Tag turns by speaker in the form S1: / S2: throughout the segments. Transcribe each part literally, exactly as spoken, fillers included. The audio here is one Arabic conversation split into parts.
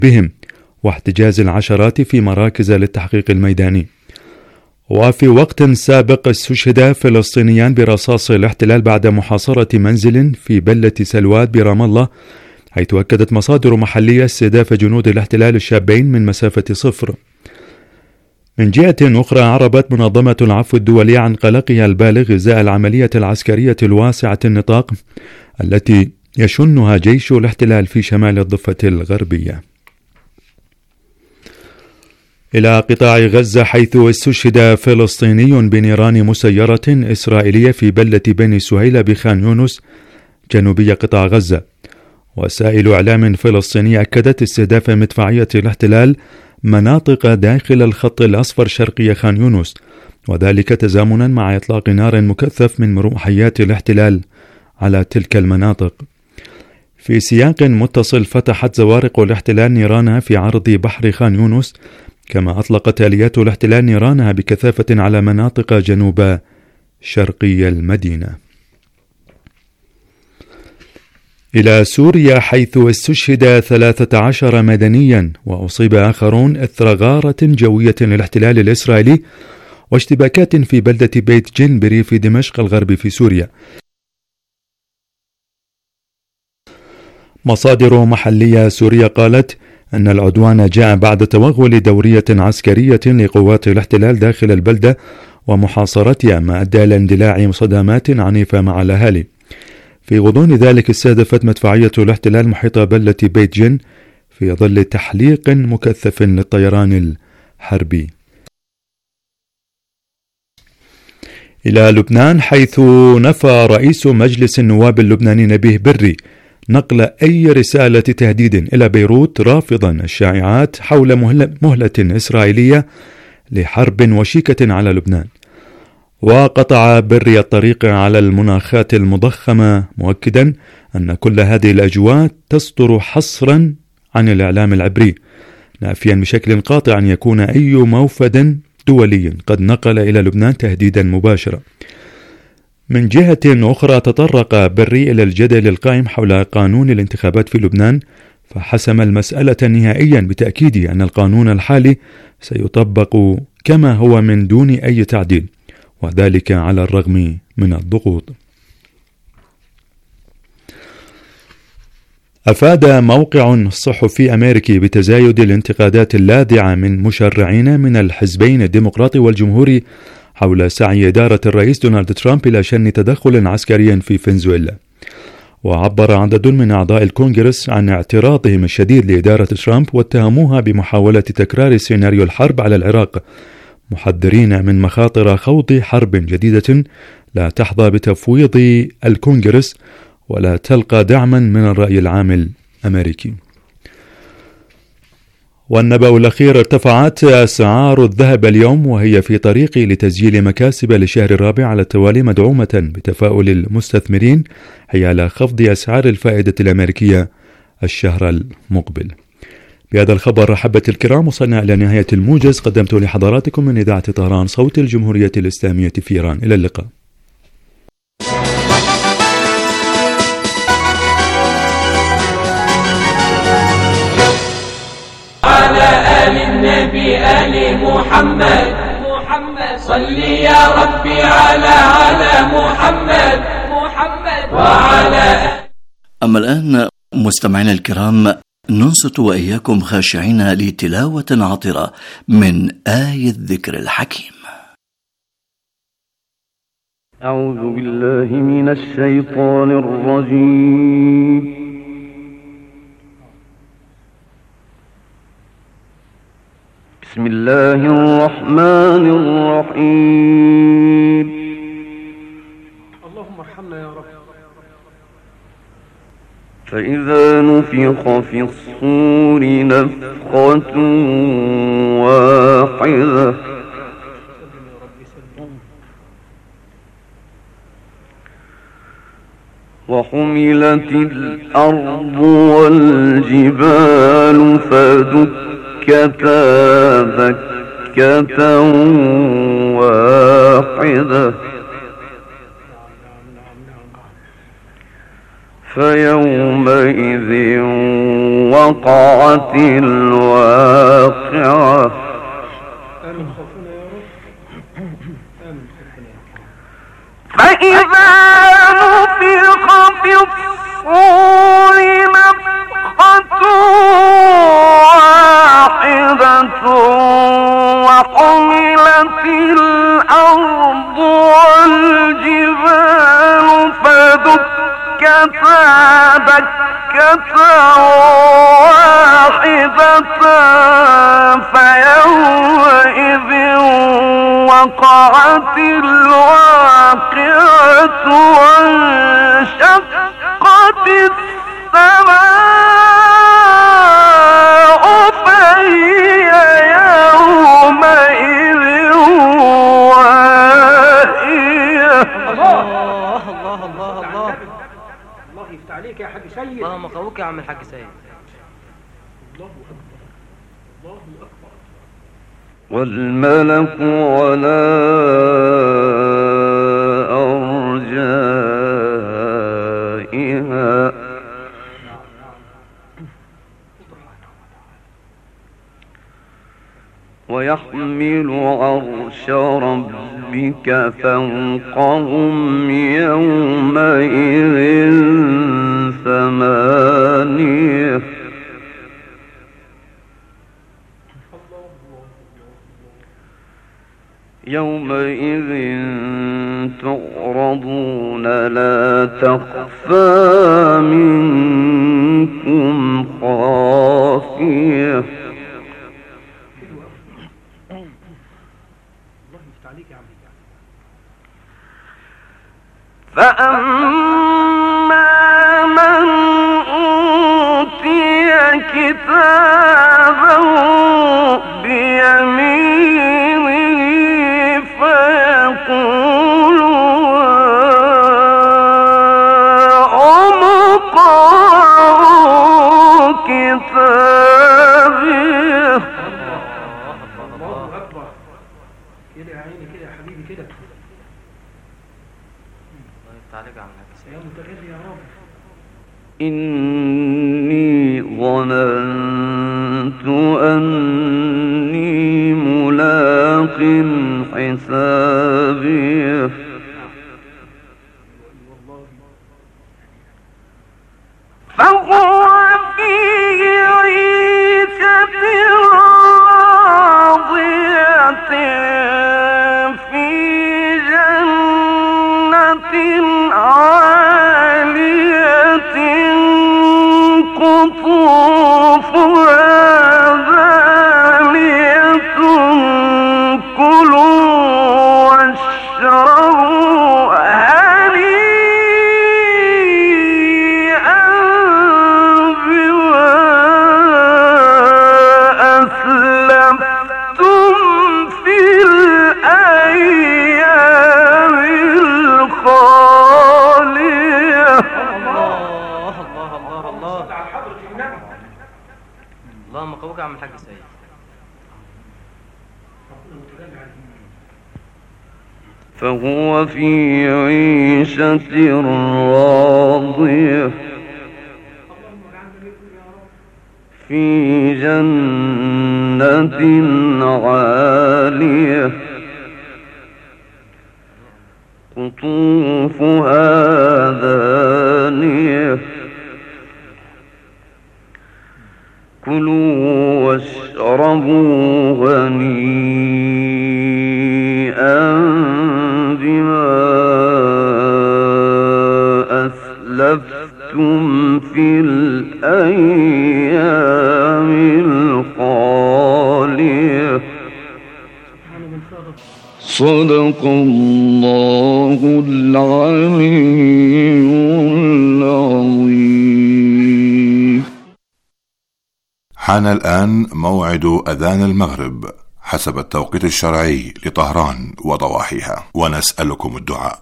S1: بهم واحتجاز العشرات في مراكز للتحقيق الميداني. وفي وقت سابق استشهد فلسطينيان برصاص الاحتلال بعد محاصرة منزل في بلة سلوات برام الله، حيث أكدت مصادر محلية استهداف جنود الاحتلال الشابين من مسافة صفر. من جهة أخرى، عربت منظمة العفو الدولية عن قلقها البالغ إزاء العملية العسكرية الواسعة النطاق التي يشنها جيش الاحتلال في شمال الضفة الغربية. إلى قطاع غزة، حيث استشهد فلسطيني بنيران مسيرة إسرائيلية في بلدة بني سهيلة بخان يونس جنوبي قطاع غزة. وسائل إعلام فلسطينية أكدت استهداف مدفعية الاحتلال مناطق داخل الخط الأصفر شرقي خان يونس، وذلك تزامنا مع إطلاق نار مكثف من مروحيات الاحتلال على تلك المناطق. في سياق متصل، فتحت زوارق الاحتلال نيرانها في عرض بحر خان يونس، كما أطلقت آليات الاحتلال نيرانها بكثافة على مناطق جنوب شرقي المدينة. إلى سوريا، حيث استشهد ثلاثة عشر مدنيا وأصيب آخرون إثر غارة جوية للاحتلال الإسرائيلي واشتباكات في بلدة بيت جن بريف دمشق الغربي في سوريا. مصادر محلية سورية قالت أن العدوان جاء بعد توغل دورية عسكرية لقوات الاحتلال داخل البلدة ومحاصرتها، ما أدى إلى اندلاع صدامات عنيفة مع الأهالي. في غضون ذلك، استهدفت مدفعية الاحتلال محيط بلدة بيت جن في ظل تحليق مكثف للطيران الحربي. إلى لبنان، حيث نفى رئيس مجلس النواب اللبناني نبيه بري نقل أي رسالة تهديد إلى بيروت، رافضا الشائعات حول مهلة إسرائيلية لحرب وشيكة على لبنان. وقطع بري الطريق على المناخات المضخمة، مؤكدا أن كل هذه الأجواء تصدر حصرا عن الإعلام العبري، نافيا بشكل قاطع أن يكون أي موفد دولي قد نقل إلى لبنان تهديدا مباشرا. من جهة أخرى، تطرق بري إلى الجدل القائم حول قانون الانتخابات في لبنان، فحسم المسألة نهائيا بتأكيد أن القانون الحالي سيطبق كما هو من دون أي تعديل، وذلك على الرغم من الضغوط. أفاد موقع صحفي أمريكي بتزايد الانتقادات اللاذعة من مشرعين من الحزبين الديمقراطي والجمهوري حول سعي إدارة الرئيس دونالد ترامب إلى شن تدخل عسكري في فنزويلا. وعبر عدد من أعضاء الكونغرس عن اعتراضهم الشديد لإدارة ترامب، واتهموها بمحاولة تكرار سيناريو الحرب على العراق، محذرين من مخاطر خوض حرب جديدة لا تحظى بتفويض الكونغرس ولا تلقى دعما من الرأي العام الأمريكي. والنبأ الأخير، ارتفعت أسعار الذهب اليوم وهي في طريق لتسجيل مكاسب للشهر الرابع على التوالي، مدعومة بتفاؤل المستثمرين حيال خفض أسعار الفائدة الأمريكية الشهر المقبل. بهذا الخبر أحبة الكرام، وصلنا إلى نهاية الموجز قدمته لحضراتكم من إذاعة طهران صوت الجمهورية الإسلامية في إيران. إلى اللقاء.
S2: على آل النبي آل محمد محمد صل يا ربي على على محمد محمد وعلى.
S3: أما الآن مستمعينا الكرام، ننصت وإياكم خاشعين لتلاوة عطرة من آية الذكر الحكيم.
S4: أعوذ بالله من الشيطان الرجيم. بسم الله الرحمن الرحيم.
S5: اللهم ارحمنا يا رب.
S4: فإذا نفخ في الصور نفخة واحدة وحملت الأرض والجبال فدكتا دكة واحدة فيومئذ وقعت الواقعة فإذا نفخ في الصور نفخة واحدة وحملت الأرض والجبال فدكتا دكة واحدة فيومئذ وقعت الواقعة وانشقت السماء فهي يومئذ واهية.
S5: الله الله الله الله الله يفتح عليك يا حاج سيد.
S6: اللهم قوك يا عم الحاج سيد.
S5: الله أكبر الله أكبر.
S4: والملك على أرجائها ويحمل عرش ربك فوقهم يومئذ ثمانية يومئذ تعرضون لا تخفى منكم خافية. فأما من أوتي كتابه بيمينه فيقول هاؤم اقرءوا كتابيه.
S5: الله أكبر. كده يا عيني كده يا حبيبي كده.
S6: يا
S5: متغير يا رب.
S4: إني ظننت أني ملاق حسابيه فهو في عيشة راضية في جنة عالية قطوفها دانية كلوا واشربوا هنيئا بما أسلفتم في الأيام الخالية.
S6: الله الله الله الله. اللهم قوك يا عم الحاج سيد.
S4: فهو في عيشة راضية في جنة عالية قطوفها دانية كلوا واشربوا هنيئا بما أسلفتم في الأيام الخالية. صدق الله العلي العظيم.
S7: حان الآن موعد أذان المغرب حسب التوقيت الشرعي لطهران وضواحيها، ونسألكم الدعاء.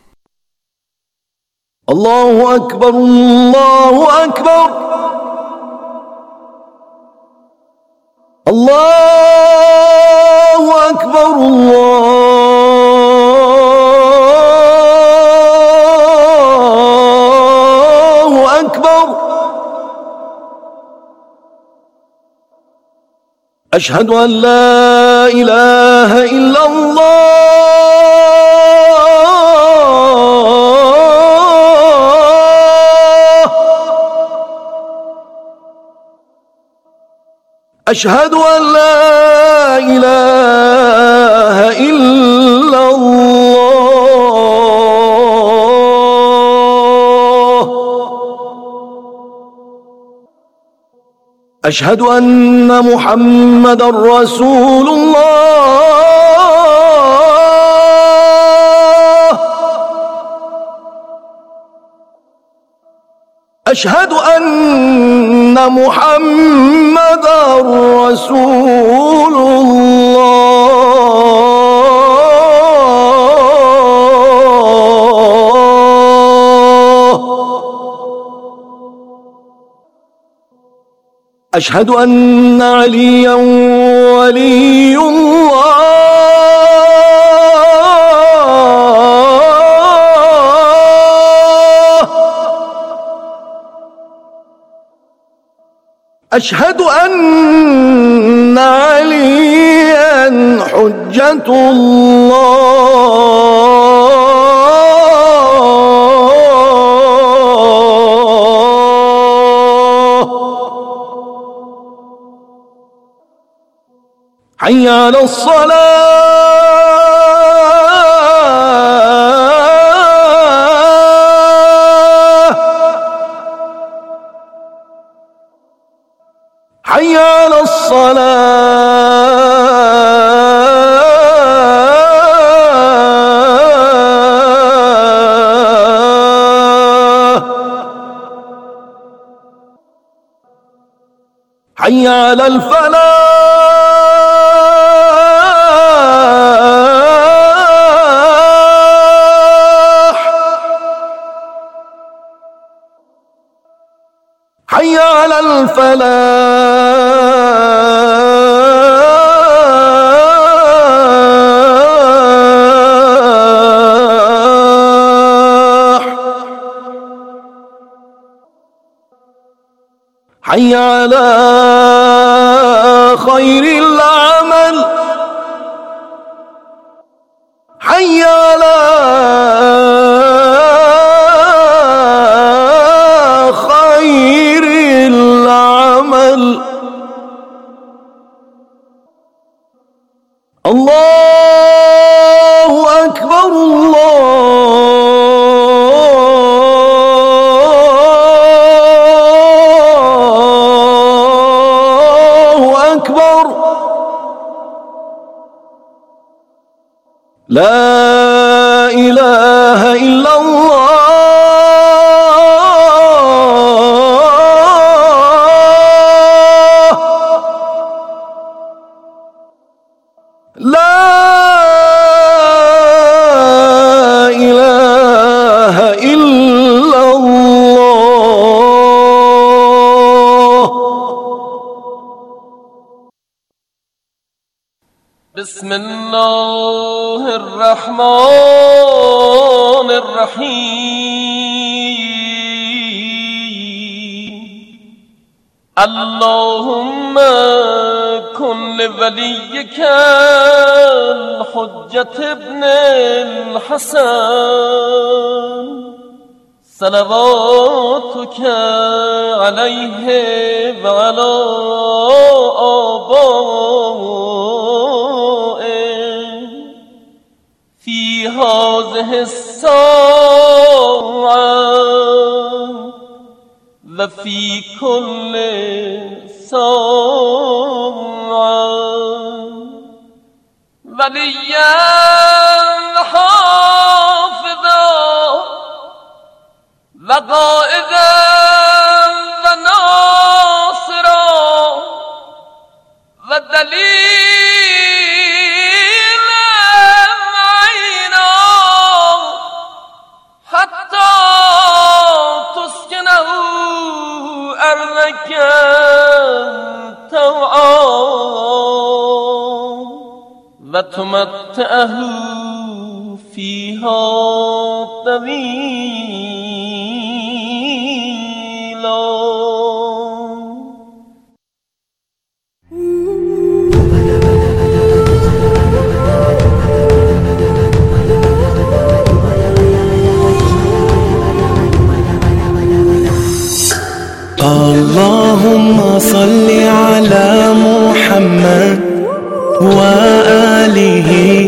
S3: الله أكبر الله أكبر الله أكبر الله أشهد أن لا إله إلا الله أشهد أن لا إله إلا الله أشهد أن محمدا رسول الله أشهد أن محمدا رسول الله أشهد أن عليا ولي الله أشهد أن عليا حجة الله حي على الصلاة حي على الصلاة حي على الفلاح حي على الفلاح حي على خير العمل حي على خير العمل الله أكبر الله أكبر لا إله إلا الله لا إله إلا الله
S2: بسم الله الرحمن الرحيم اللهم كن لوليك الحجة ابن الحسن صلواتك عليه وعلى آبائه في هذه الساعة وفي كل ساعة وليا حافظا وقائدا وناصرا ودليلا عينا حتى تسكنه أرضك طوعا وتمتعه فيها طويلا
S8: محمد وآله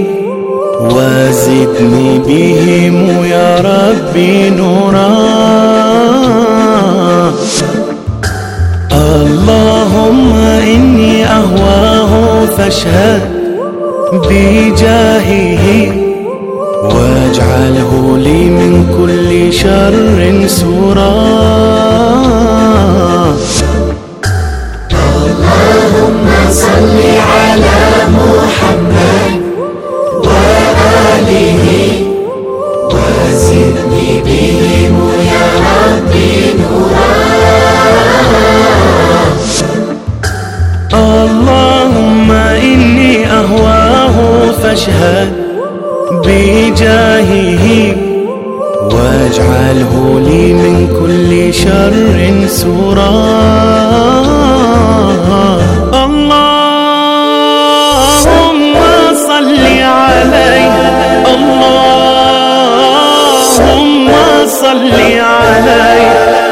S8: وزدني بهم يا ربي نورا. اللهم إني أهواه فاشهد بجاهه واجعله لي من كل شر سورا. اللهم صل على محمد وآله وزدني بهم يا ربي نورا. اللهم إني أهواه فاشهد بجاهه واجعله لي من كل شر سورا. اللهم صل عليه اللهم صل عليه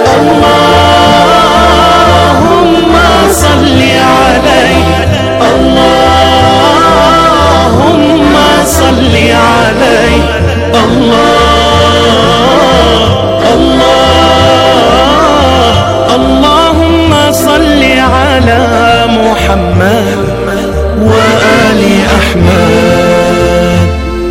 S8: اللهم صل عليه اللهم صل عليه الله الله اللهم صل على محمد وآل أحمد.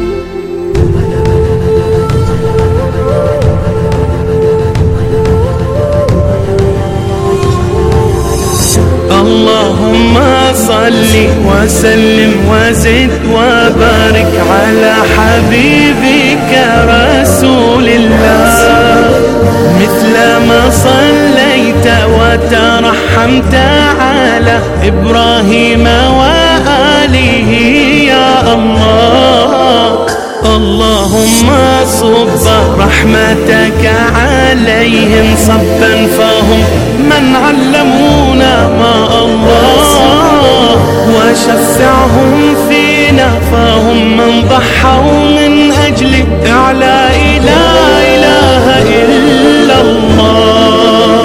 S8: اللهم صل وسلم وزد وبارك على حبيبك رسول الله. مثل ما صليت وترحمت على إبراهيم وآله يا الله. اللهم صب رحمتك عليهم صبا فهم من علمونا ما الله. وشفعهم فينا فهم من ضحوا من أجل إعلاء لا إله إلا الله.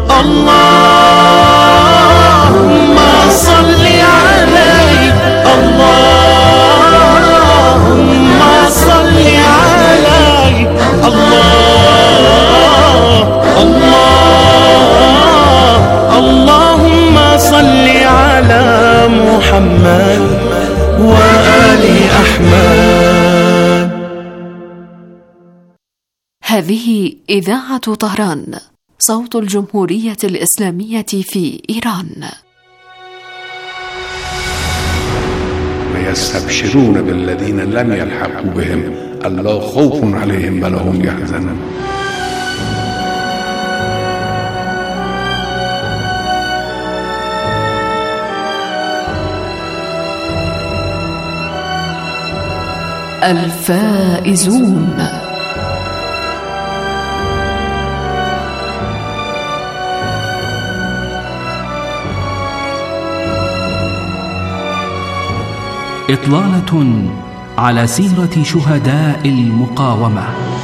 S8: اللهم صل عليه اللهم صل عليه الله الله اللهم صل على محمد وآل أحمد.
S9: هذه إذاعة طهران صوت الجمهورية الإسلامية في إيران.
S10: ويستبشرون بالذين لم يلحقوا بهم ألا خوف عليهم ولا هم يحزنون.
S9: الفائزون.
S11: إطلالة على سيرة شهداء المقاومة.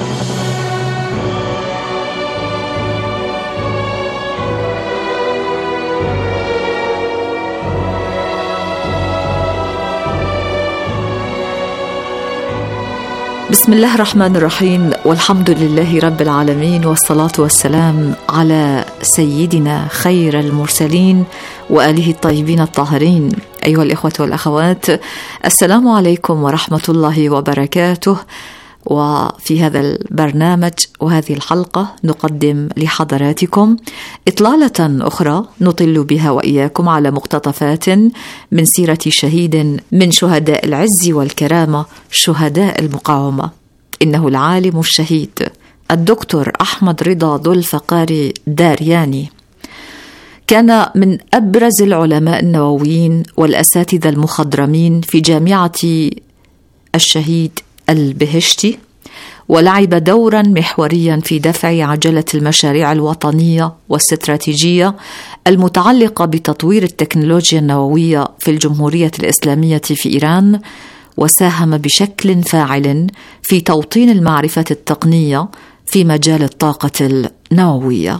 S12: بسم الله الرحمن الرحيم، والحمد لله رب العالمين، والصلاة والسلام على سيدنا خير المرسلين وآله الطيبين الطاهرين. أيها الإخوة والأخوات، السلام عليكم ورحمة الله وبركاته. وفي هذا البرنامج وهذه الحلقة نقدم لحضراتكم إطلالة أخرى نطل بها وإياكم على مقتطفات من سيرة شهيد من شهداء العز والكرامة، شهداء المقاومة. إنه العالم الشهيد الدكتور أحمد رضا ذو الفقار دارياني. كان من أبرز العلماء النوويين والأساتذة المخضرمين في جامعة الشهيد البهشتي، ولعب دورا محوريا في دفع عجلة المشاريع الوطنية والاستراتيجية المتعلقة بتطوير التكنولوجيا النووية في الجمهورية الإسلامية في إيران، وساهم بشكل فاعل في توطين المعرفة التقنية في مجال الطاقة النووية.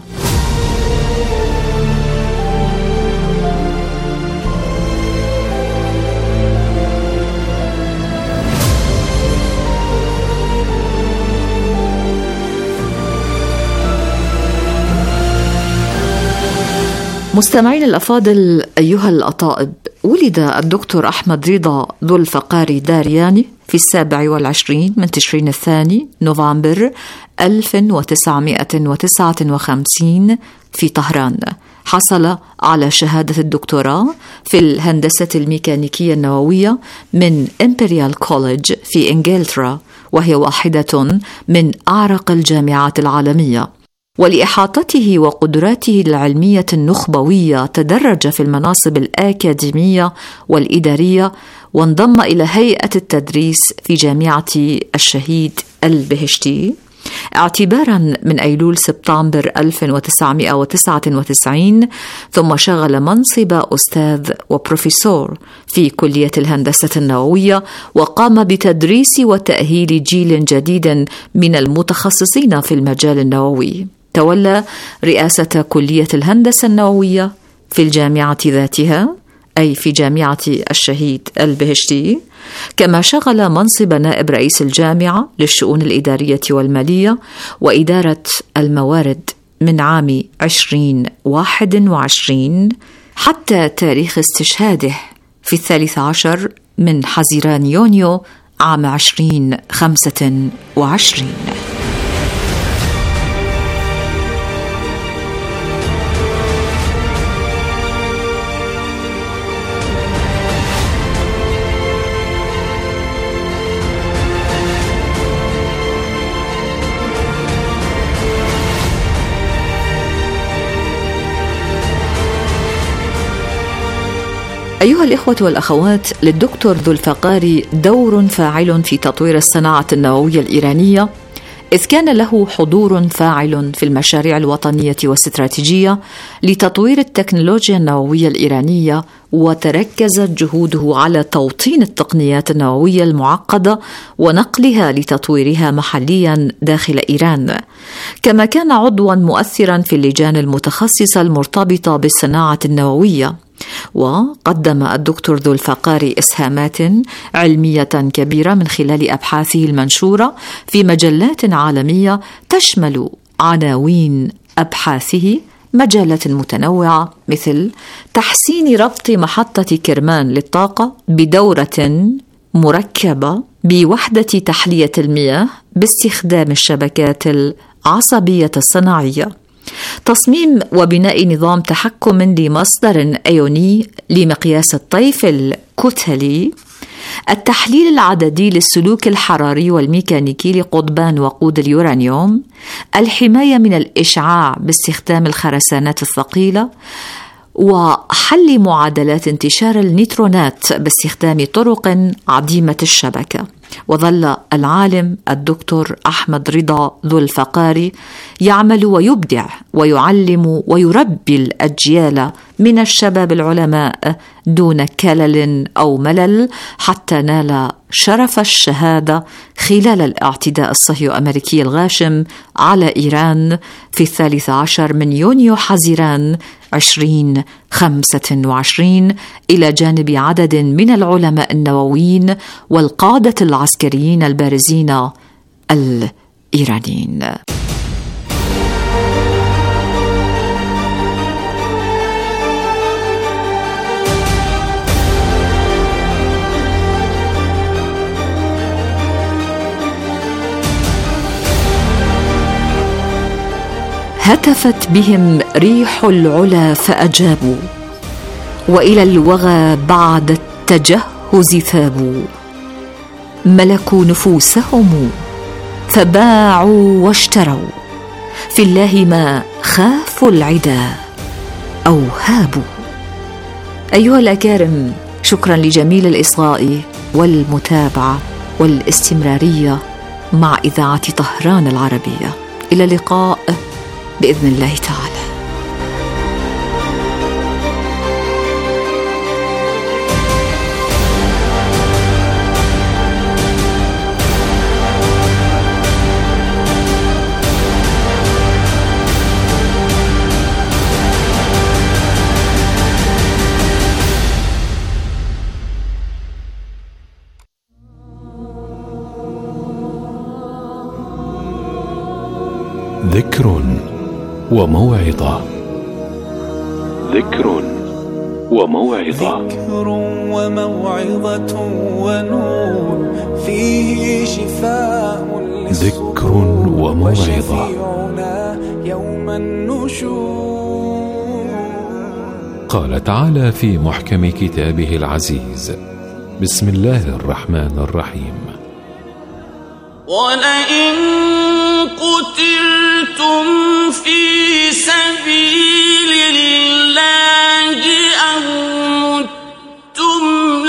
S12: مستمعين الأفاضل، أيها الأطائب، ولد الدكتور أحمد رضا ذو الفقاري دارياني في السابع والعشرين من تشرين الثاني نوفمبر ألف وتسعمائة وتسعة وخمسين في طهران. حصل على شهادة الدكتوراه في الهندسة الميكانيكية النووية من إمبريال كوليدج في إنجلترا، وهي واحدة من أعرق الجامعات العالمية. ولإحاطته وقدراته العلمية النخبوية تدرج في المناصب الأكاديمية والإدارية، وانضم إلى هيئة التدريس في جامعة الشهيد البهشتي اعتبارا من أيلول سبتمبر ألف وتسعمائة وتسعة وتسعين، ثم شغل منصب أستاذ وبروفيسور في كلية الهندسة النووية، وقام بتدريس وتأهيل جيل جديد من المتخصصين في المجال النووي. تولى رئاسة كلية الهندسة النووية في الجامعة ذاتها، أي في جامعة الشهيد البهشتي، كما شغل منصب نائب رئيس الجامعة للشؤون الإدارية والمالية وإدارة الموارد من عام عشرين واحد وعشرين حتى تاريخ استشهاده في الثالث عشر من حزيران يونيو عام عشرين خمسة وعشرين. أيها الإخوة والأخوات، للدكتور ذو الفقاري دور فاعل في تطوير الصناعة النووية الإيرانية، إذ كان له حضور فاعل في المشاريع الوطنية والاستراتيجية لتطوير التكنولوجيا النووية الإيرانية، وتركزت جهوده على توطين التقنيات النووية المعقدة ونقلها لتطويرها محليا داخل إيران. كما كان عضوا مؤثرا في اللجان المتخصصة المرتبطة بالصناعة النووية. وقدم الدكتور ذو الفقاري إسهامات علمية كبيرة من خلال أبحاثه المنشورة في مجلات عالمية تشمل عناوين أبحاثه مجالات متنوعة، مثل تحسين ربط محطة كرمان للطاقة بدورة مركبة بوحدة تحلية المياه باستخدام الشبكات العصبية الصناعية، تصميم وبناء نظام تحكم لمصدر أيوني لمقياس الطيف الكتلي، التحليل العددي للسلوك الحراري والميكانيكي لقضبان وقود اليورانيوم، الحماية من الإشعاع باستخدام الخرسانات الثقيلة، وحل معادلات انتشار النيوترونات باستخدام طرق عديمة الشبكة. وظل العالم الدكتور أحمد رضا ذو الفقاري يعمل ويبدع ويعلم ويربي الأجيال من الشباب العلماء دون كلل أو ملل، حتى نال شرف الشهادة خلال الاعتداء الصهيو أمريكي الغاشم على إيران في الثالث عشر من يونيو حزيران عشرين خمسة وعشرين، إلى جانب عدد من العلماء النوويين والقادة العسكريين البارزين الإيرانيين. هتفت بهم ريح العلا فأجابوا، وإلى الوغى بعد التجهز ثابوا، ملكوا نفوسهم فباعوا واشتروا، في الله ما خافوا العدا أو هابوا. أيها الأكارم، شكرا لجميل الإصغاء والمتابعة والاستمرارية مع إذاعة طهران العربية. إلى اللقاء بإذن الله تعالى.
S13: ذكر وموعظة. ذكر وموعظة
S14: ذكر وموعظة ونور فيه شفاء
S13: ذكر وموعظة
S14: يوم النشور.
S13: قال تعالى في محكم كتابه العزيز: بسم الله الرحمن الرحيم:
S2: ولئن قتلتم في سبيل الله أو متم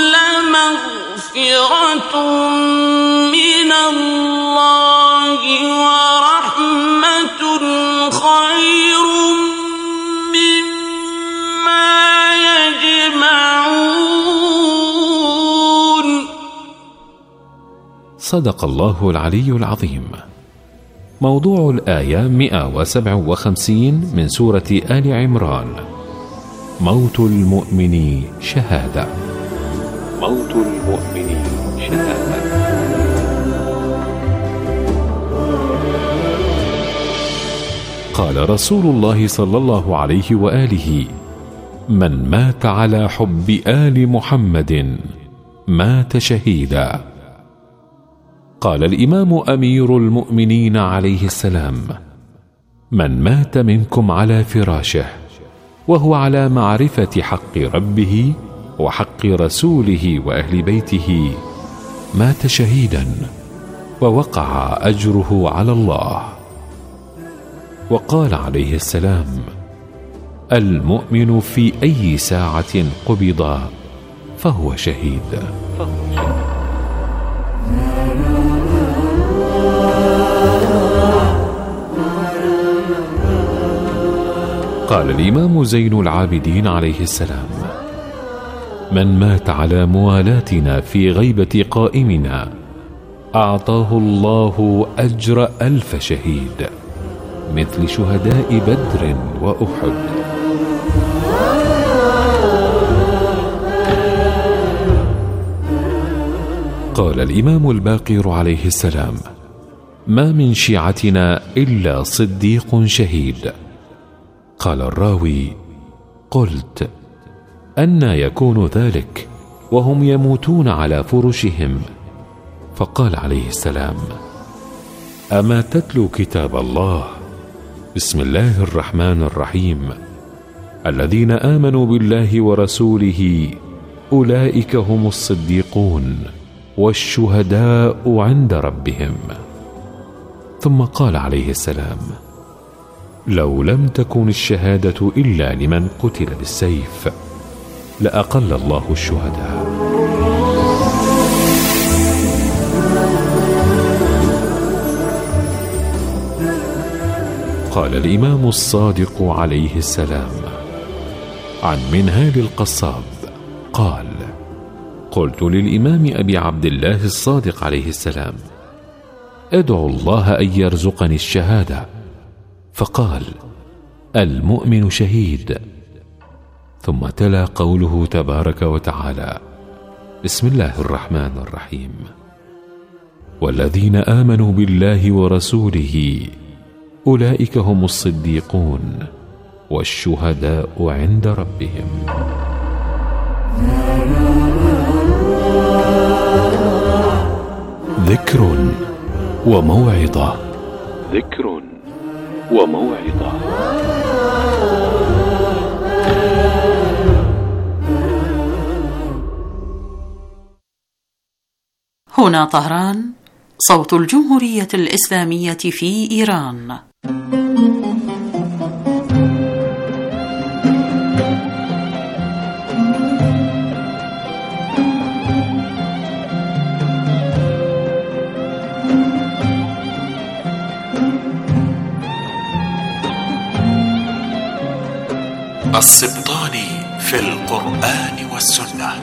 S2: لمغفرة من الله ورحمة خير مما يجمعون.
S13: صدق الله العلي العظيم. موضوع الآية مئة وسبعة وخمسين من سورة آل عمران: موت المؤمن شهادة. موت المؤمن شهادة. قال رسول الله صلى الله عليه وآله: من مات على حب آل محمد مات شهيدا. قال الإمام أمير المؤمنين عليه السلام: من مات منكم على فراشه وهو على معرفة حق ربه وحق رسوله وأهل بيته مات شهيدا ووقع أجره على الله. وقال عليه السلام: المؤمن في أي ساعة قبض فهو شهيد. قال الإمام زين العابدين عليه السلام: من مات على موالاتنا في غيبة قائمنا أعطاه الله أجر ألف شهيد مثل شهداء بدر وأحد. قال الإمام الباقر عليه السلام: ما من شيعتنا إلا صديق شهيد. قال الراوي: قلت: أنى يكون ذلك وهم يموتون على فرشهم؟ فقال عليه السلام: أما تتلو كتاب الله؟ بسم الله الرحمن الرحيم: الذين آمنوا بالله ورسوله أولئك هم الصديقون والشهداء عند ربهم. ثم قال عليه السلام: لو لم تكن الشهادة إلا لمن قتل بالسيف لأقل الله الشهداء. قال الإمام الصادق عليه السلام عن منهال القصاب قال: قلت للإمام أبي عبد الله الصادق عليه السلام: ادعو الله أن يرزقني الشهادة. فقال: المؤمن شهيد. ثم تلا قوله تبارك وتعالى: بسم الله الرحمن الرحيم: والذين آمنوا بالله ورسوله أولئك هم الصديقون والشهداء عند ربهم. ذكر وموعظة. ذكر وموعظة.
S9: هنا طهران، صوت الجمهورية الإسلامية في إيران.
S15: السبطاني في القرآن والسنة.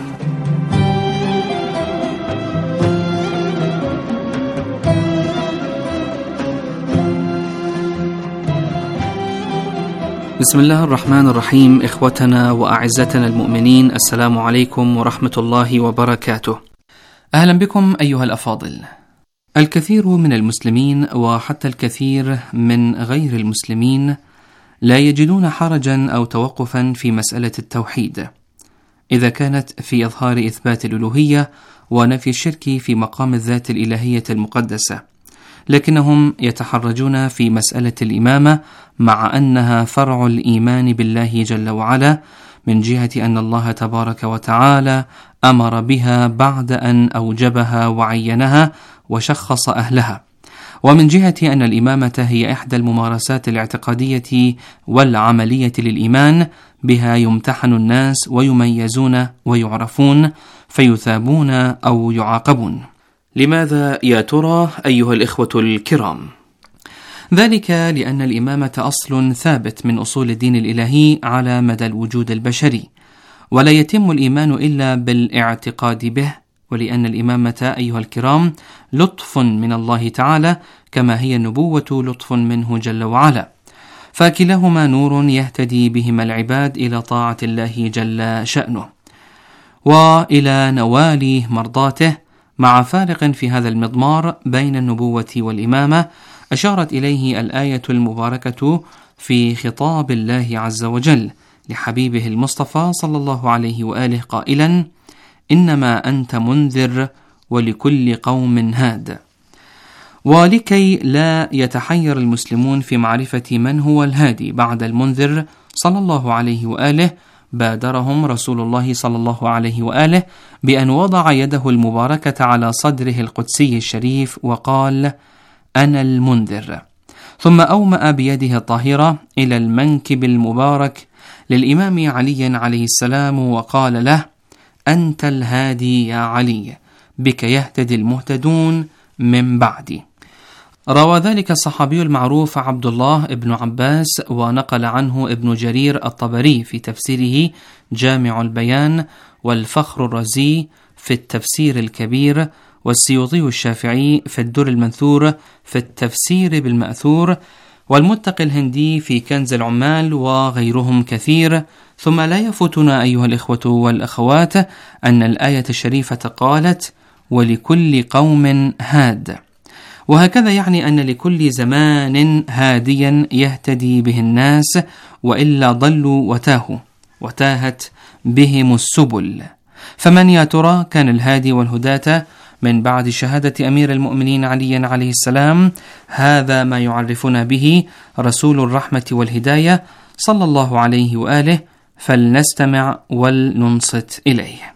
S16: بسم الله الرحمن الرحيم. إخوتنا وأعزتنا المؤمنين، السلام عليكم ورحمة الله وبركاته. أهلا بكم أيها الأفاضل. الكثير من المسلمين وحتى الكثير من غير المسلمين لا يجدون حرجا أو توقفا في مسألة التوحيد إذا كانت في إظهار إثبات الألوهية ونفي الشرك في مقام الذات الإلهية المقدسة، لكنهم يتحرجون في مسألة الإمامة مع أنها فرع الإيمان بالله جل وعلا، من جهة أن الله تبارك وتعالى أمر بها بعد أن أوجبها وعينها وشخص أهلها، ومن جهة أن الإمامة هي إحدى الممارسات الاعتقادية والعملية للإيمان، بها يمتحن الناس ويميزون ويعرفون فيثابون أو يعاقبون. لماذا يا ترى أيها الإخوة الكرام؟ ذلك لأن الإمامة أصل ثابت من أصول الدين الإلهي على مدى الوجود البشري، ولا يتم الإيمان إلا بالاعتقاد به، ولأن الإمامة أيها الكرام لطف من الله تعالى، كما هي النبوة لطف منه جل وعلا، فكلاهما نور يهتدي بهما العباد إلى طاعة الله جل شأنه وإلى نوال مرضاته، مع فارق في هذا المضمار بين النبوة والإمامة أشارت إليه الآية المباركة في خطاب الله عز وجل لحبيبه المصطفى صلى الله عليه وآله قائلا: إنما أنت منذر ولكل قوم هاد. ولكي لا يتحير المسلمون في معرفة من هو الهادي بعد المنذر صلى الله عليه وآله، بادرهم رسول الله صلى الله عليه وآله بأن وضع يده المباركة على صدره القدسي الشريف وقال: أنا المنذر، ثم أومأ بيده الطاهرة إلى المنكب المبارك للإمام علي عليه السلام وقال له: أنت الهادي يا علي، بك يهتدي المهتدون من بعدي. روى ذلك الصحابي المعروف عبد الله بن عباس، ونقل عنه ابن جرير الطبري في تفسيره جامع البيان، والفخر الرازي في التفسير الكبير، والسيوطي الشافعي في الدر المنثور في التفسير بالمأثور، والمتقي الهندي في كنز العمال، وغيرهم كثير. ثم لا يفوتنا أيها الإخوة والأخوات أن الآية الشريفة قالت: ولكل قوم هاد، وهكذا يعني أن لكل زمان هاديا يهتدي به الناس، وإلا ضلوا وتاهوا وتاهت بهم السبل. فمن يا ترى كان الهادي والهداة من بعد شهادة أمير المؤمنين علي عليه السلام؟ هذا ما يعرفنا به رسول الرحمة والهداية صلى الله عليه وآله، فلنستمع ولننصت إليه.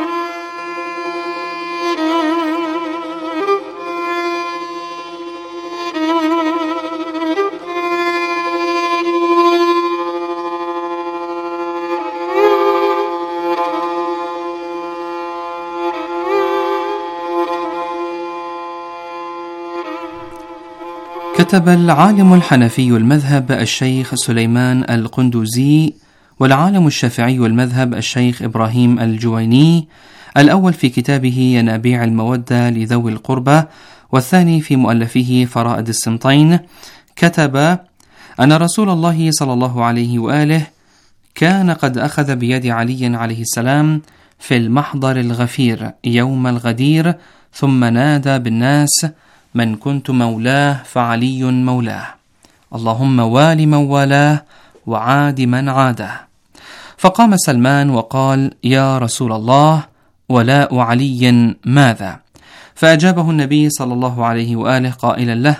S16: كتب العالم الحنفي المذهب الشيخ سليمان القندوزي، والعالم الشافعي المذهب الشيخ إبراهيم الجويني، الأول في كتابه ينابيع المودة لذوي القربى، والثاني في مؤلفه فرائد السمطين، كتب أن رسول الله صلى الله عليه وآله كان قد أخذ بيد علي عليه السلام في المحضر الغفير يوم الغدير، ثم نادى بالناس: من كنت مولاه فعلي مولاه، اللهم وال من والاه وعاد من عاده. فقام سلمان وقال: يا رسول الله، ولاء علي ماذا؟ فأجابه النبي صلى الله عليه وآله قائلا له: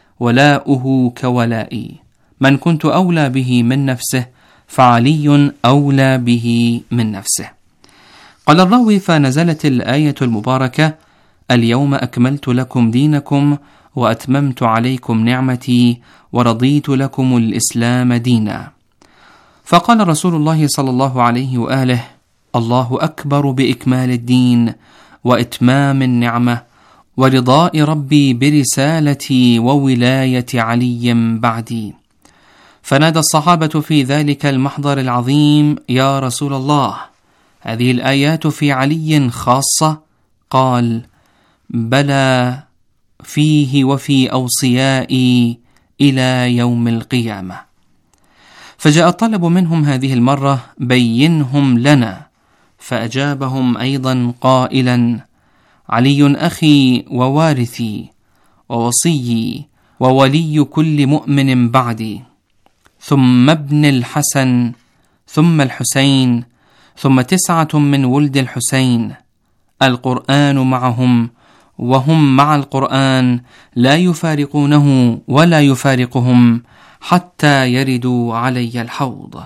S16: ولاؤه كولائي، من كنت أولى به من نفسه فعلي أولى به من نفسه. قال الراوي: فنزلت الآية المباركة: اليوم أكملت لكم دينكم وأتممت عليكم نعمتي ورضيت لكم الإسلام دينا. فقال رسول الله صلى الله عليه وآله: الله أكبر بإكمال الدين وإتمام النعمة ورضاء ربي برسالتي وولاية علي بعدي. فنادى الصحابة في ذلك المحضر العظيم: يا رسول الله، هذه الآيات في علي خاصة؟ قال: بلى، فيه وفي أوصيائي إلى يوم القيامة. فجاء الطلب منهم هذه المرة: بينهم لنا. فأجابهم أيضا قائلا: علي أخي ووارثي ووصيي وولي كل مؤمن بعدي. ثم ابن الحسن ثم الحسين ثم تسعة من ولد الحسين. القرآن معهم وهم مع القرآن، لا يفارقونه ولا يفارقهم حتى يردوا علي الحوض.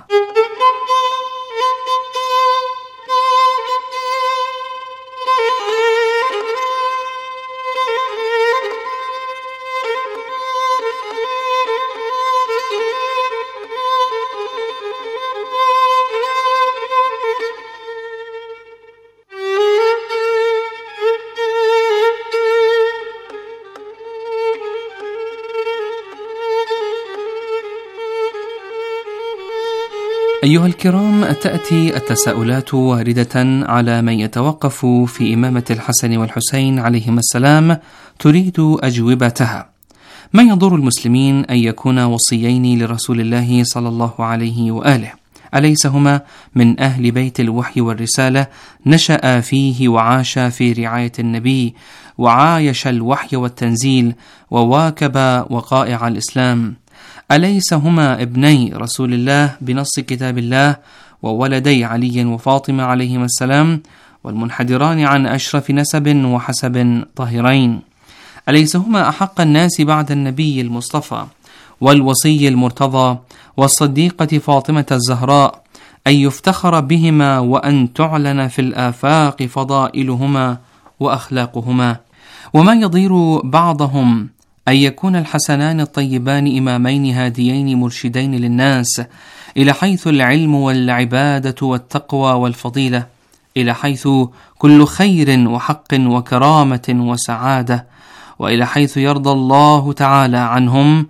S16: أيها الكرام، تأتي التساؤلات واردة على من يتوقف في إمامة الحسن والحسين عليهما السلام تريد أجوبتها. ما يضر المسلمين أن يكون وصيين لرسول الله صلى الله عليه وآله؟ أليس هما من أهل بيت الوحي والرسالة، نشأ فيه وعاش في رعاية النبي، وعايش الوحي والتنزيل، وواكب وقائع الإسلام؟ أليس هما ابني رسول الله بنص كتاب الله، وولدي علي وفاطمة عليهما السلام، والمنحدران عن أشرف نسب وحسب طاهرين؟ أليس هما أحق الناس بعد النبي المصطفى والوصي المرتضى والصديقة فاطمة الزهراء أن يفتخر بهما وأن تعلن في الآفاق فضائلهما وأخلاقهما؟ وما يضير بعضهم أن يكون الحسنان الطيبان إمامين هاديين مرشدين للناس إلى حيث العلم والعبادة والتقوى والفضيلة، إلى حيث كل خير وحق وكرامة وسعادة، وإلى حيث يرضى الله تعالى عنهم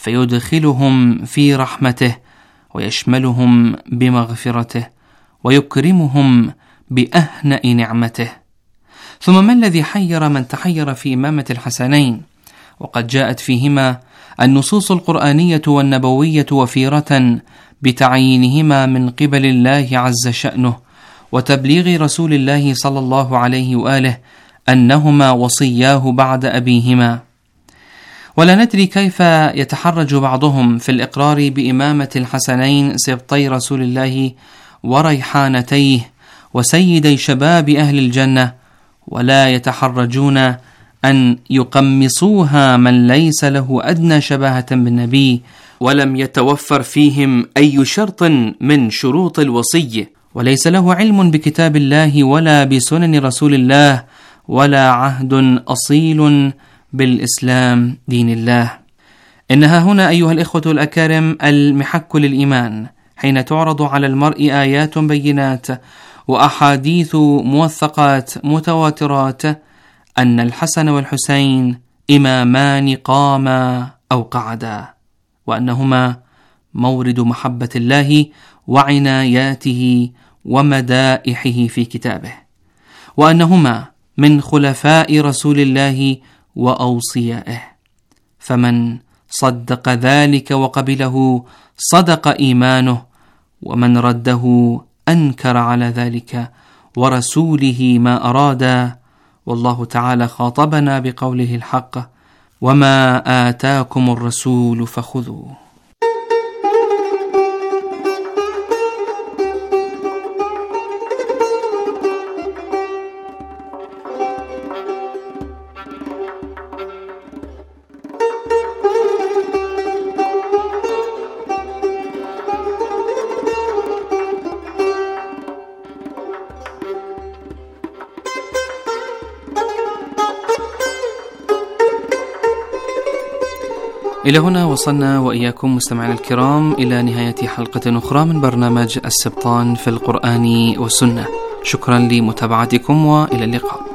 S16: فيدخلهم في رحمته ويشملهم بمغفرته ويكرمهم بأهنأ نعمته. ثم ما الذي حير من تحير في إمامة الحسنين، وقد جاءت فيهما النصوص القرآنية والنبوية وفيرة بتعيينهما من قبل الله عز شأنه وتبليغ رسول الله صلى الله عليه وآله أنهما وصياه بعد أبيهما. ولا ندري كيف يتحرج بعضهم في الإقرار بإمامة الحسنين سبطي رسول الله وريحانتيه وسيدي شباب أهل الجنة، ولا يتحرجون أن يقمصوها من ليس له أدنى شباهة بالنبي ولم يتوفر فيهم أي شرط من شروط الوصي، وليس له علم بكتاب الله ولا بسنن رسول الله ولا عهد أصيل بالإسلام دين الله. إنها هنا أيها الإخوة الأكارم المحك للإيمان، حين تعرض على المرء آيات بينات وأحاديث موثقات متواترات أن الحسن والحسين إمامان قاما أو قعدا، وأنهما مورد محبة الله وعناياته ومدائحه في كتابه، وأنهما من خلفاء رسول الله وأوصيائه. فمن صدق ذلك وقبله صدق إيمانه، ومن رده أنكر على ذلك ورسوله ما أراد. والله تعالى خاطبنا بقوله الحق: وما آتاكم الرسول فخذوه. إلى هنا وصلنا وإياكم مستمعينا الكرام إلى نهاية حلقة أخرى من برنامج السبطان في القرآن والسنة. شكرا لمتابعتكم وإلى اللقاء.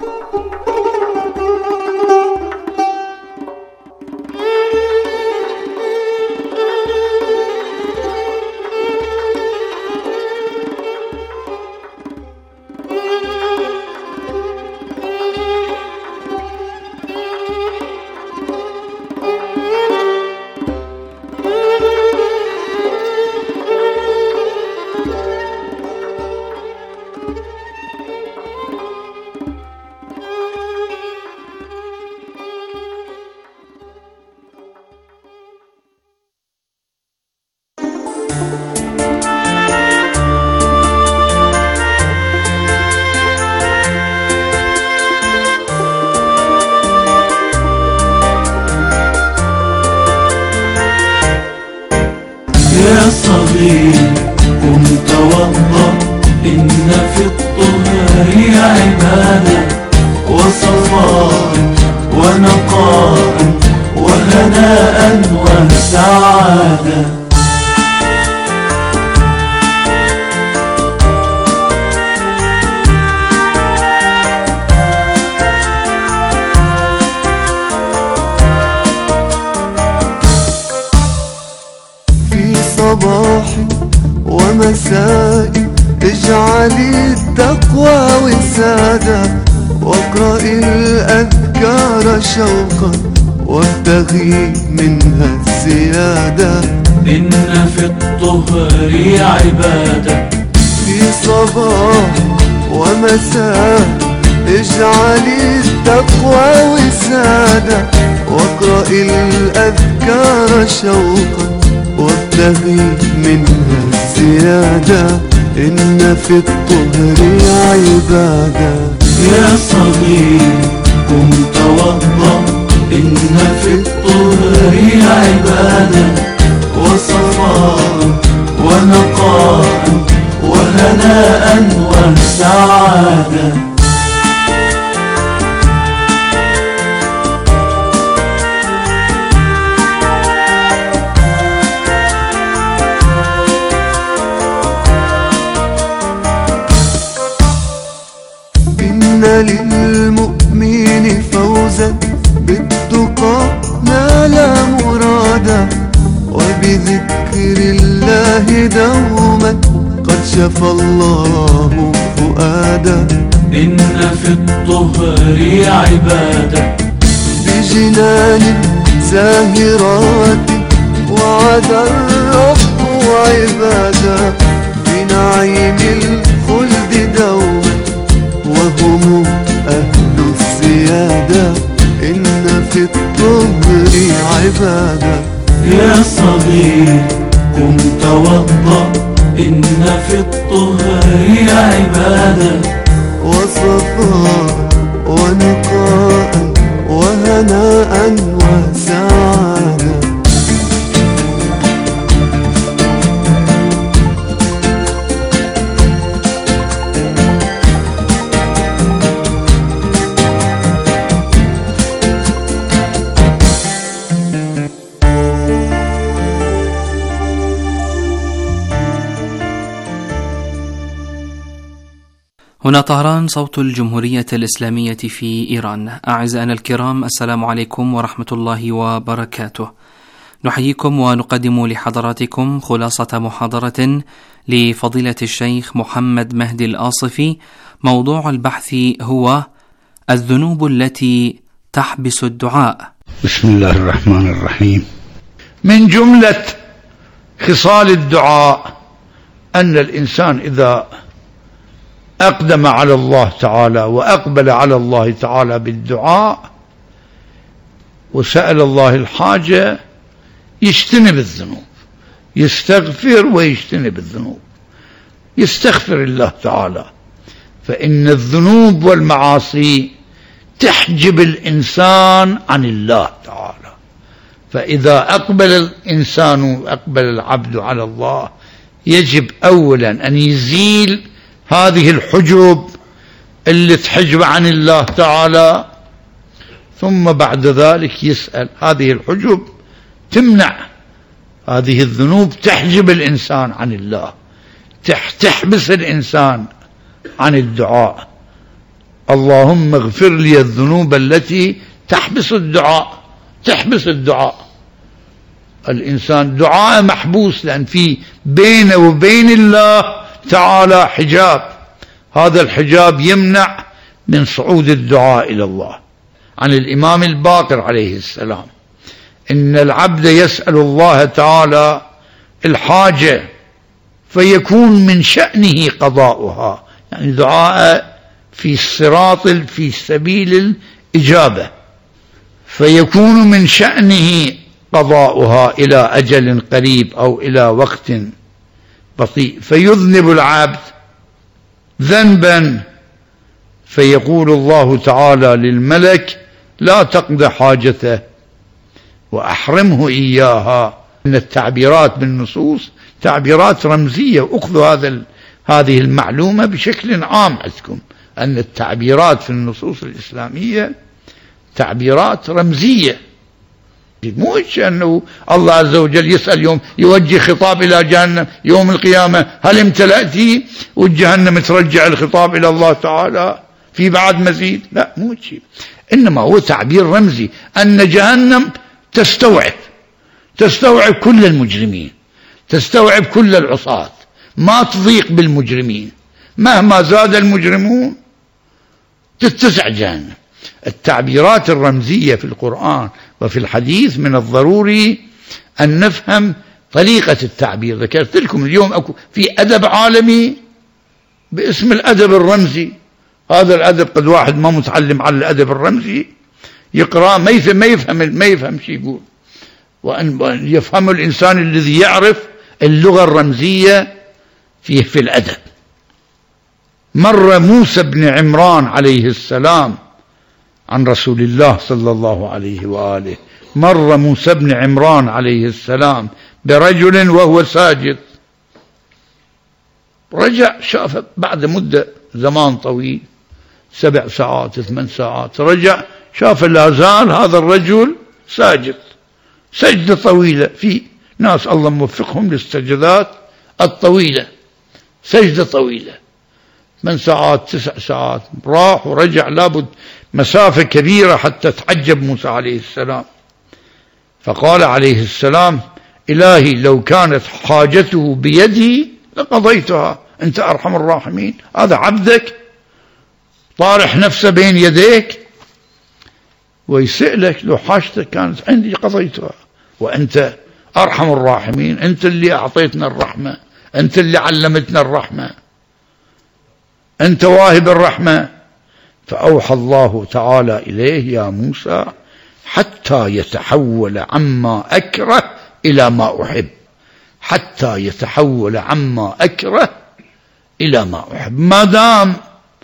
S17: يا صغير قم توضأ إن في الطهر عبادة وصفاء ونقاء وهناء وسعادة.
S18: في صباح ومساء اجعلي التقوى وسادة واقرئي الأذكار شوقا وابتغي منها الزيادة.
S17: إن في الطهر عبادة
S18: في صباح ومساء اجعلي التقوى وسادة واقرئي الأذكار شوقا وابتغي منها الزيادة. إن في الطهر عبادة.
S17: يا صغير قم توضأ إن في الطهر عبادة وصفاء ونقاء وهناء وسعادة.
S18: إن للمؤمن فوزا بالتقى نال مرادا وبذكر الله دوما قد شفى الله فؤادا.
S17: إن في الطهر عبادة
S18: بجنان زاهرات وعد الرب عبادا بنعيم الخلد دوما وهم أهل السيادة. إن في الطهر عبادة.
S17: يا صغير قم توضأ إن في الطهر عبادة
S18: وصفاء ونقاء وهناء وسعادة.
S16: هنا طهران صوت الجمهورية الإسلامية في إيران. أعزائنا الكرام، السلام عليكم ورحمة الله وبركاته. نحييكم ونقدم لحضراتكم خلاصة محاضرة لفضيلة الشيخ محمد مهدي الآصفي. موضوع البحث هو الذنوب التي تحبس الدعاء.
S19: بسم الله الرحمن الرحيم. من جملة خصال الدعاء أن الإنسان إذا أقدم على الله تعالى وأقبل على الله تعالى بالدعاء وسأل الله الحاجة يجتنب الذنوب، يستغفر ويجتنب الذنوب، يستغفر الله تعالى، فإن الذنوب والمعاصي تحجب الإنسان عن الله تعالى. فإذا أقبل الإنسان أقبل العبد على الله يجب أولا أن يزيل هذه الحجب اللي تحجب عن الله تعالى، ثم بعد ذلك يسأل. هذه الحجب تمنع، هذه الذنوب تحجب الإنسان عن الله، تحبس الإنسان عن الدعاء. اللهم اغفر لي الذنوب التي تحبس الدعاء، تحبس الدعاء. الإنسان دعاء محبوس لأن في بينه وبين الله تعالى حجاب، هذا الحجاب يمنع من صعود الدعاء إلى الله. عن الإمام الباقر عليه السلام: إن العبد يسأل الله تعالى الحاجة فيكون من شأنه قضاؤها، يعني دعاء في الصراط في سبيل الإجابة، فيكون من شأنه قضاؤها إلى أجل قريب أو إلى وقت بطيء، فيذنب العبد ذنبا فيقول الله تعالى للملك: لا تقض حاجته وأحرمه إياها. إن التعبيرات بالنصوص تعبيرات رمزية. وأخذوا هذا هذه المعلومة بشكل عام عندكم، أن التعبيرات في النصوص الإسلامية تعبيرات رمزية. مو أنه الله عز وجل يسأل يوم يوجه خطاب إلى جهنم يوم القيامة هل امتلأتي، والجهنم ترجع الخطاب إلى الله تعالى في بعد مزيد. لا، مو شيء، إنما هو تعبير رمزي أن جهنم تستوعب تستوعب كل المجرمين، تستوعب كل العصاة، ما تضيق بالمجرمين، مهما زاد المجرمون تتسع جهنم. التعبيرات الرمزية في القرآن وفي الحديث من الضروري أن نفهم طريقة التعبير. ذكرت لكم اليوم أكو في أدب عالمي باسم الأدب الرمزي. هذا الأدب قد واحد ما متعلم على الأدب الرمزي يقرأ ما يفهم ما يفهم ما يفهم شيء يقول، وأن يفهم الإنسان الذي يعرف اللغة الرمزية فيه في الأدب. مر موسى بن عمران عليه السلام عن رسول الله صلى الله عليه وآله، مر موسى بن عمران عليه السلام برجل وهو ساجد، رجع شاف بعد مدة زمان طويل سبع ساعات ثمان ساعات، رجع شاف لا زال هذا الرجل ساجد سجدة طويلة. في ناس الله موفقهم للسجدات الطويلة، سجدة طويلة من ساعات تسع ساعات، راح ورجع لابد مسافة كبيرة حتى تعجب موسى عليه السلام. فقال عليه السلام إلهي لو كانت حاجته بيدي لقضيتها، أنت أرحم الراحمين، هذا عبدك طارح نفسه بين يديك ويسألك لو حاجتك كانت عندي قضيتها، وأنت أرحم الراحمين، أنت اللي أعطيتنا الرحمة، أنت اللي علمتنا الرحمة، أنت واهب الرحمة. فأوحى الله تعالى إليه يا موسى حتى يتحول عما أكره إلى ما أحب، حتى يتحول عما أكره إلى ما أحب. ما دام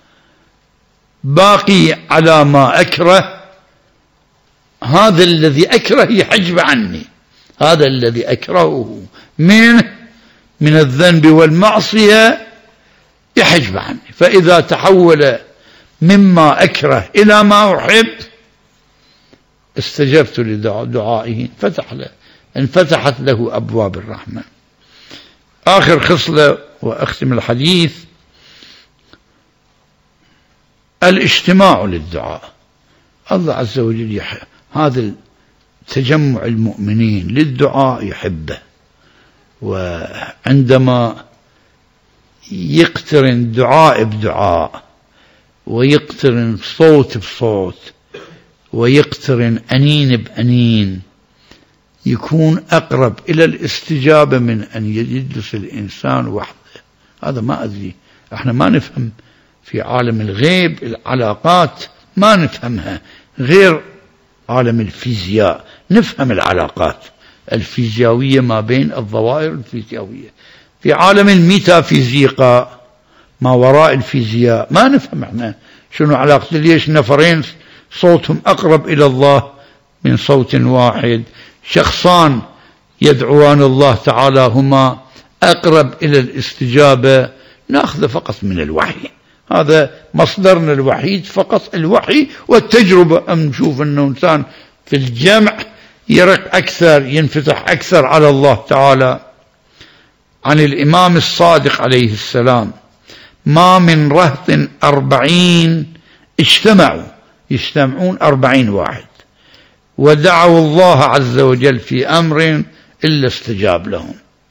S19: باقي على ما أكره، هذا الذي أكره يحجب عني، هذا الذي أكرهه منه من الذنب والمعصية يحجب عني. فإذا تحول مما أكره إلى ما أحب استجبت لدعائه، فتح له انفتحت له أبواب الرحمة. آخر خصلة وأختم الحديث، الاجتماع للدعاء. الله عز وجل يحب هذا تجمع المؤمنين للدعاء يحبه، وعندما يقترن دعاء بدعاء ويقترن صوت بصوت ويقترن أنين بأنين يكون أقرب إلى الاستجابة من أن يجلس الإنسان وحده. هذا ما أدري، احنا ما نفهم في عالم الغيب العلاقات، ما نفهمها غير عالم الفيزياء، نفهم العلاقات الفيزيائية ما بين الظواهر الفيزيائية. في عالم الميتافيزيقا ما وراء الفيزياء ما نفهم احنا شنو علاقة، ليش نفرين صوتهم أقرب إلى الله من صوت واحد، شخصان يدعوان الله تعالى هما أقرب إلى الاستجابة. نأخذ فقط من الوحي، هذا مصدرنا الوحيد فقط الوحي والتجربة. أم نشوف أنه إنسان في الجمع يرق أكثر، ينفتح أكثر على الله تعالى. عن الإمام الصادق عليه السلام ما من رهط أربعين اجتمعوا يجتمعون أربعين واحد ودعوا الله عز وجل في أمر إلا استجاب لهم.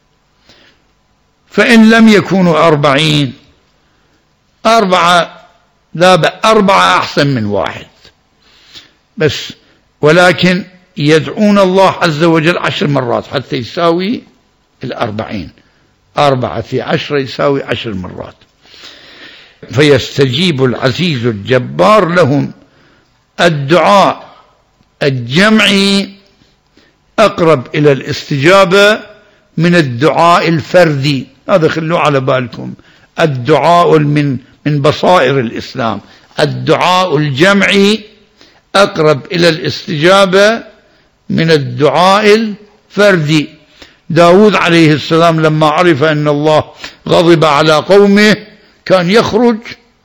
S19: فإن لم يكونوا أربعين أربعة لا بأ أربعة أحسن من واحد بس، ولكن يدعون الله عز وجل عشر مرات حتى يساوي الأربعين، أربعة في عشرة يساوي عشر مرات. فيستجيب العزيز الجبار لهم. الدعاء الجمعي أقرب إلى الاستجابة من الدعاء الفردي، هذا خلوه على بالكم. الدعاء من من بصائر الإسلام، الدعاء الجمعي أقرب إلى الاستجابة من الدعاء الفردي. داود عليه السلام لما عرف أن الله غضب على قومه كان يخرج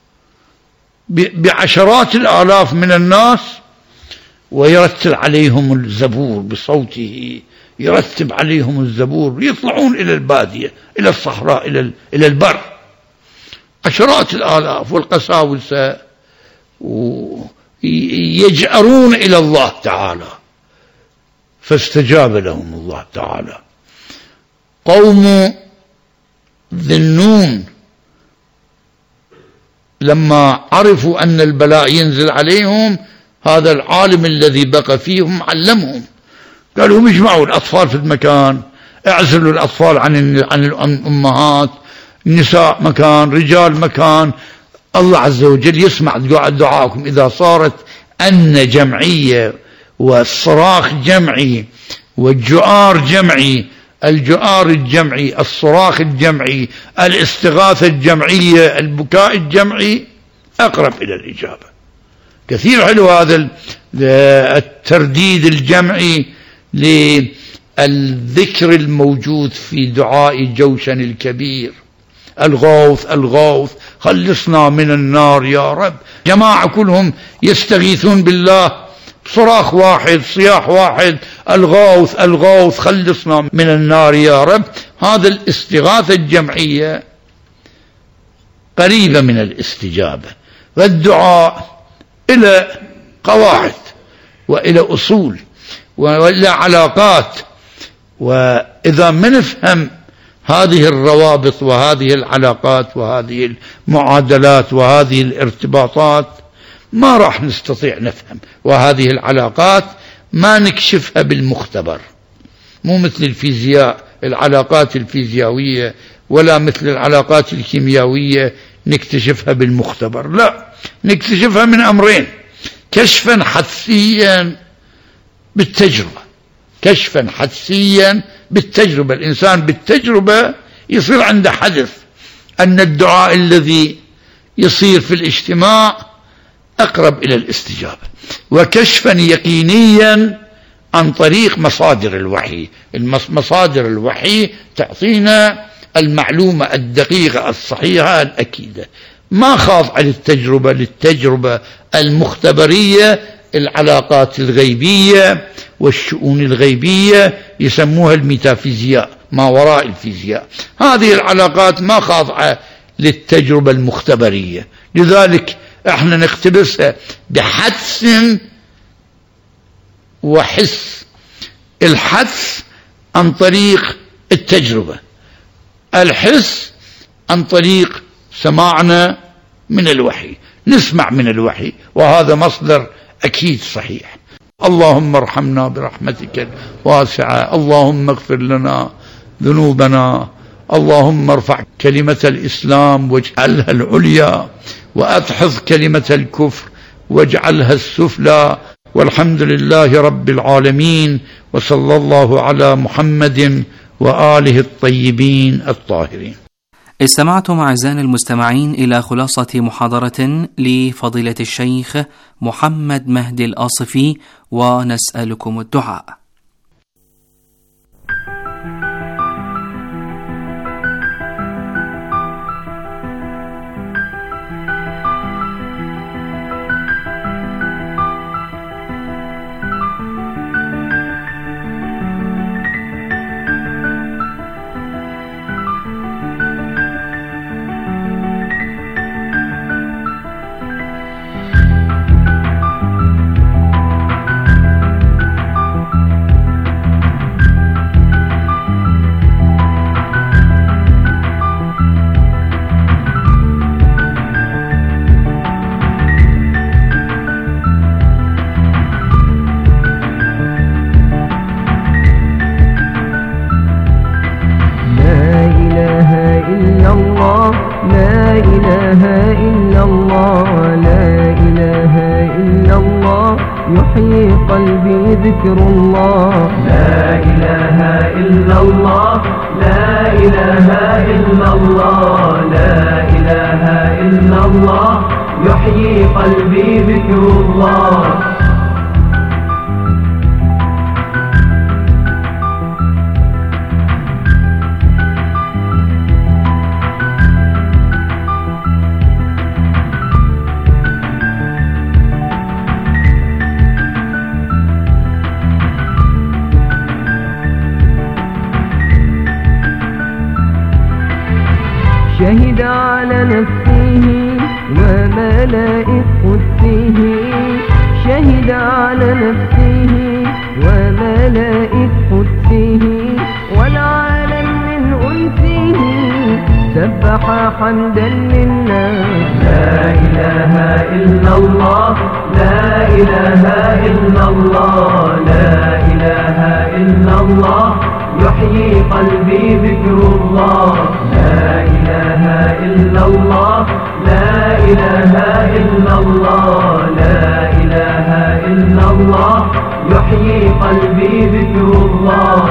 S19: بعشرات الآلاف من الناس ويرتل عليهم الزبور بصوته، يرتب عليهم الزبور، يطلعون إلى البادية، إلى الصحراء، إلى إلى البر، عشرات الآلاف والقساوسة، ويجأرون إلى الله تعالى، فاستجاب لهم الله تعالى. قوم ذنون لما عرفوا أن البلاء ينزل عليهم، هذا العالم الذي بقى فيهم علمهم، قالوا هم اجمعوا الأطفال في المكان، اعزلوا الأطفال عن عن الأمهات، النساء مكان، رجال مكان، الله عز وجل يسمع دعاءكم إذا صارت أن جمعية والصراخ جمعي والجؤار جمعي، الجؤار الجمعي، الصراخ الجمعي، الاستغاثة الجمعية، البكاء الجمعي أقرب إلى الإجابة. كثير حلو هذا الترديد الجمعي للذكر الموجود في دعاء جوشن الكبير، الغوث الغوث خلصنا من النار يا رب. جماعة كلهم يستغيثون بالله، صراخ واحد، صياح واحد، الغوث الغوث خلصنا من النار يا رب. هذا الاستغاثة الجمعية قريبة من الاستجابة. والدعاء إلى قواعد وإلى أصول وإلى علاقات، وإذا ما نفهم هذه الروابط وهذه العلاقات وهذه المعادلات وهذه الارتباطات ما راح نستطيع نفهم، وهذه العلاقات ما نكشفها بالمختبر، مو مثل الفيزياء العلاقات الفيزيائية، ولا مثل العلاقات الكيميائية نكتشفها بالمختبر، لا، نكتشفها من أمرين: كشفا حدسيا بالتجربة، كشفا حدسيا بالتجربة. الإنسان بالتجربة يصير عنده حدث أن الدعاء الذي يصير في الاجتماع أقرب إلى الاستجابة. وكشفا يقينيا عن طريق مصادر الوحي، مصادر الوحي تعطينا المعلومة الدقيقة الصحيحة الأكيدة، ما خاضعة للتجربة للتجربة المختبرية، العلاقات الغيبية والشؤون الغيبية يسموها الميتافيزياء، ما وراء الفيزياء. هذه العلاقات ما خاضعة للتجربة المختبرية، لذلك احنا نقتبسها بحدس وحس. الحدس عن طريق التجربة، الحس عن طريق سماعنا من الوحي، نسمع من الوحي، وهذا مصدر أكيد صحيح. اللهم ارحمنا برحمتك الواسعة، اللهم اغفر لنا ذنوبنا، اللهم ارفع كلمة الإسلام واجعلها العليا، وأدحض كلمة الكفر واجعلها السفلى، والحمد لله رب العالمين، وصلى الله على محمد وآله الطيبين الطاهرين.
S16: استمعتم أعزائنا المستمعين إلى خلاصة محاضرة لفضيلة الشيخ محمد مهدي الآصفي، ونسألكم الدعاء.
S17: يحيي قلبي ذكر الله. لا إله إلا الله، لا إله إلا الله، لا إله إلا الله، يحيي قلبي ذكر الله. شهد على نفسه وملائكة قدسه شهد على نفسه وملائكة قدسه والعالم من أنسه سبح حمدا لله.
S14: لا إله إلا الله لا إله إلا الله لا إله إلا الله يحيي قلبي ذكر الله. لا إله إلا الله لا إله إلا الله لا إله إلا الله يحيي قلبي ذكر الله.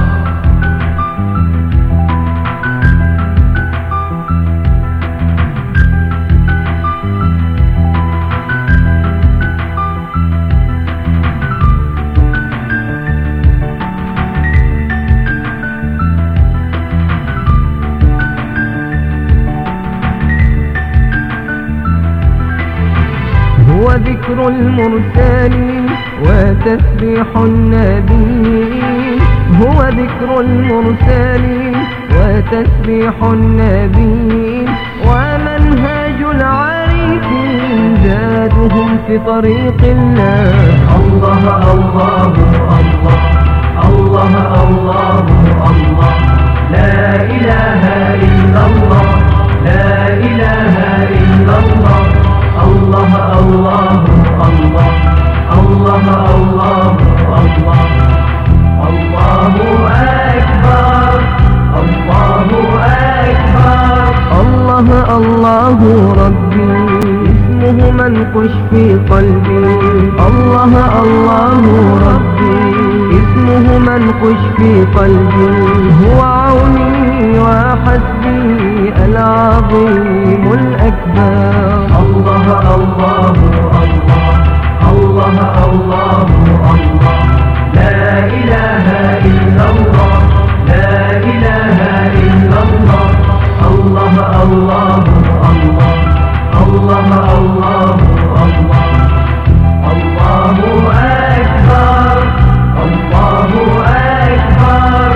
S17: هو ذكر المرسلين وتسبيح النبيين هو ذكر المرسلين وتسبيح النبيين ومنهج العارفين زادهم في طريق الله.
S14: الله الله الله الله الله الله لا إله إلا الله لا إله إلا الله. الله الله الله الله الله الله الله أكبر الله أكبر.
S17: الله الله ربي اسمه منقش في قلبي. الله الله ربي اسمه منقش في قلبي. هو عوني وحسبي العظيم الأكبر.
S14: الله الله الله الله الله الله لا إله إلا الله لا إله إلا الله. الله الله الله الله الله الله الله أكبر الله أكبر.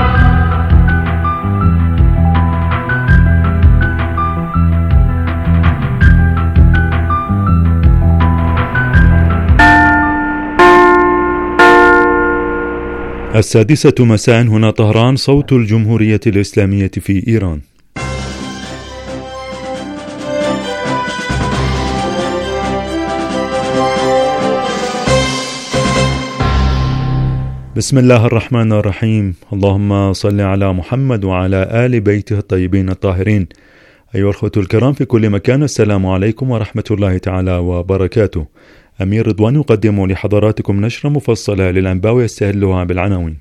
S1: السادسة مساء هنا طهران، صوت الجمهورية الإسلامية في إيران. بسم الله الرحمن الرحيم. اللهم صل على محمد وعلى آل بيته الطيبين الطاهرين. أيها الأخوة الكرام في كل مكان، السلام عليكم ورحمة الله تعالى وبركاته. أمير رضوان يقدم لحضراتكم نشرة مفصلة للأنباء ويستهلها بالعناوين.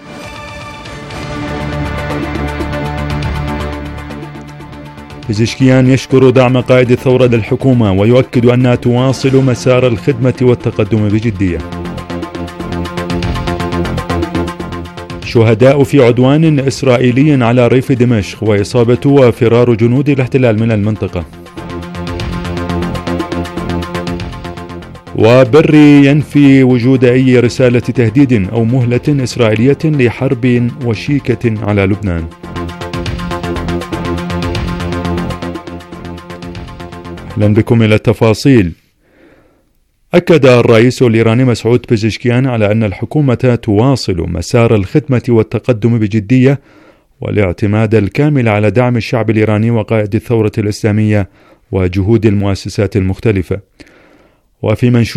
S1: بزشكيان يشكر دعم قائد الثورة للحكومة ويؤكد أنها تواصل مسار الخدمة والتقدم بجدية. شهداء في عدوان إسرائيلي على ريف دمشق وإصابة وفرار جنود الاحتلال من المنطقة. وبري ينفي وجود أي رسالة تهديد أو مهلة إسرائيلية لحرب وشيكة على لبنان. أهلا بكم إلى التفاصيل. أكد الرئيس الإيراني مسعود بزشكيان على أن الحكومة تواصل مسار الخدمة والتقدم بجدية والاعتماد الكامل على دعم الشعب الإيراني وقائد الثورة الإسلامية وجهود المؤسسات المختلفة. وفي منشور